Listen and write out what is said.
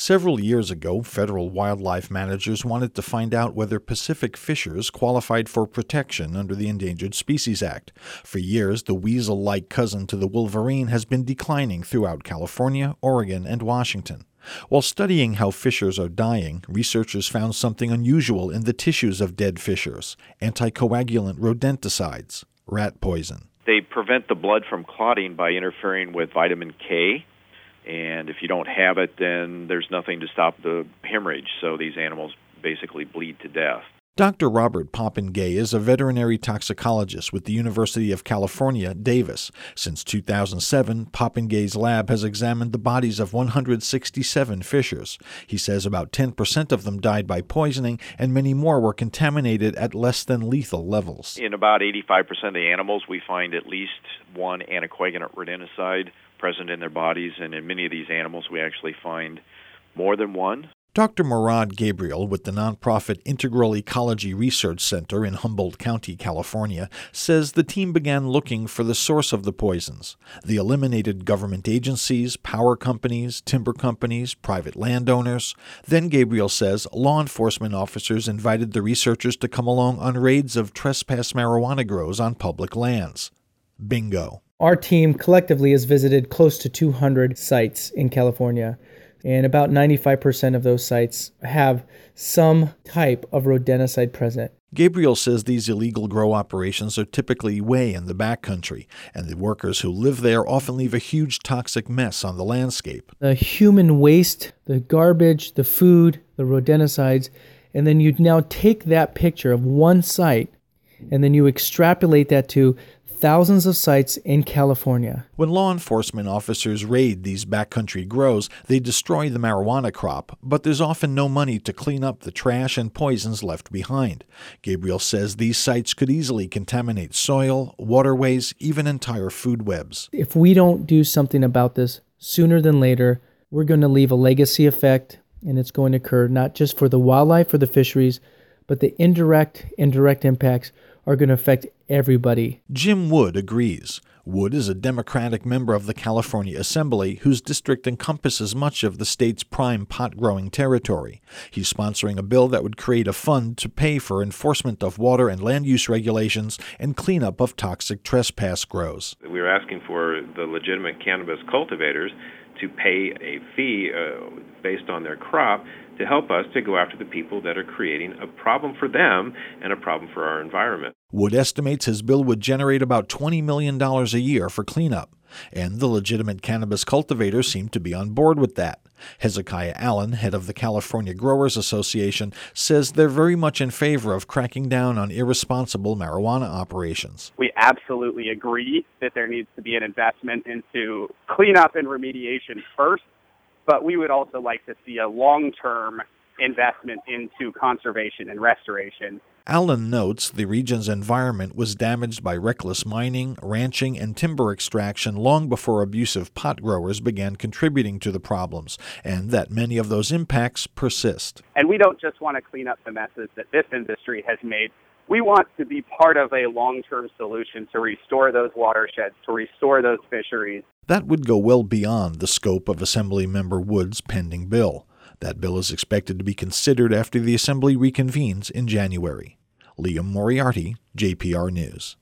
Several years ago, federal wildlife managers wanted to find out whether Pacific fishers qualified for protection under the Endangered Species Act. For years, the weasel-like cousin to the wolverine has been declining throughout California, Oregon, and Washington. While studying how fishers are dying, researchers found something unusual in the tissues of dead fishers: anticoagulant rodenticides, rat poison. They prevent the blood from clotting by interfering with vitamin K. And if you don't have it, then there's nothing to stop the hemorrhage, so these animals basically bleed to death. Dr. Robert Popengay is a veterinary toxicologist with the University of California, Davis. Since 2007, Popengay's lab has examined the bodies of 167 fishers. He says about 10% of them died by poisoning, and many more were contaminated at less than lethal levels. In about 85% of the animals, we find at least one anticoagulant rodenticide present in their bodies, and in many of these animals, we actually find more than one. Dr. Murad Gabriel with the nonprofit Integral Ecology Research Center in Humboldt County, California, says the team began looking for the source of the poisons. They eliminated government agencies, power companies, timber companies, private landowners. Then, Gabriel says, law enforcement officers invited the researchers to come along on raids of trespass marijuana grows on public lands. Bingo. Our team collectively has visited close to 200 sites in California, and about 95% of those sites have some type of rodenticide present. Gabriel says these illegal grow operations are typically way in the backcountry, and the workers who live there often leave a huge toxic mess on the landscape. The human waste, the garbage, the food, the rodenticides, and then you now take that picture of one site, and then you extrapolate that to thousands of sites in California. When law enforcement officers raid these backcountry grows, they destroy the marijuana crop, but there's often no money to clean up the trash and poisons left behind. Gabriel says these sites could easily contaminate soil, waterways, even entire food webs. If we don't do something about this sooner than later, we're going to leave a legacy effect, and it's going to occur not just for the wildlife, for the fisheries, but the indirect impacts are going to affect everybody. Jim Wood agrees. Wood is a Democratic member of the California Assembly whose district encompasses much of the state's prime pot-growing territory. He's sponsoring a bill that would create a fund to pay for enforcement of water and land use regulations and cleanup of toxic trespass grows. We are asking for the legitimate cannabis cultivators to pay a fee based on their crop to help us to go after the people that are creating a problem for them and a problem for our environment. Wood estimates his bill would generate about $20 million a year for cleanup, and the legitimate cannabis cultivators seem to be on board with that. Hezekiah Allen, head of the California Growers Association, says they're very much in favor of cracking down on irresponsible marijuana operations. We absolutely agree that there needs to be an investment into cleanup and remediation first, but we would also like to see a long-term investment into conservation and restoration. Allen notes the region's environment was damaged by reckless mining, ranching, and timber extraction long before abusive pot growers began contributing to the problems, and that many of those impacts persist. And we don't just want to clean up the messes that this industry has made. We want to be part of a long-term solution to restore those watersheds, to restore those fisheries. That would go well beyond the scope of Assemblymember Wood's pending bill. That bill is expected to be considered after the Assembly reconvenes in January. Liam Moriarty, JPR News.